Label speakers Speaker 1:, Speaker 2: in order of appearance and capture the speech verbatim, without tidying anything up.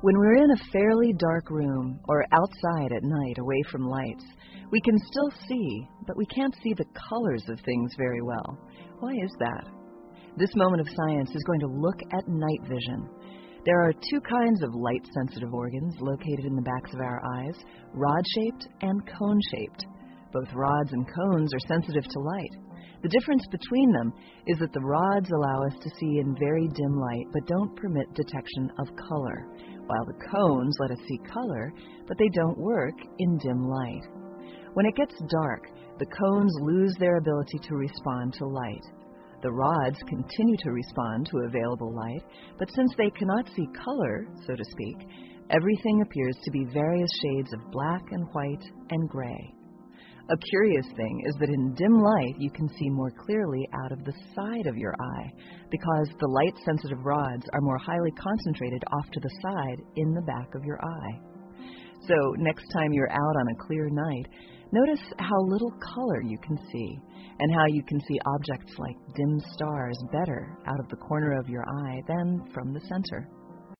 Speaker 1: When we're in a fairly dark room or outside at night away from lights, we can still see, but we can't see the colors of things very well. Why is that? This moment of science is going to look at night vision. There are two kinds of light-sensitive organs located in the backs of our eyes, rod-shaped and cone-shaped. Both rods and cones are sensitive to light. The difference between them is that the rods allow us to see in very dim light but don't permit detection of color, while the cones let us see color, but they don't work in dim light. When it gets dark, the cones lose their ability to respond to light. The rods continue to respond to available light, but since they cannot see color, so to speak, everything appears to be various shades of black and white and gray. A curious thing is that in dim light you can see more clearly out of the side of your eye because the light-sensitive rods are more highly concentrated off to the side in the back of your eye. So next time you're out on a clear night, notice how little color you can see and how you can see objects like dim stars better out of the corner of your eye than from the center.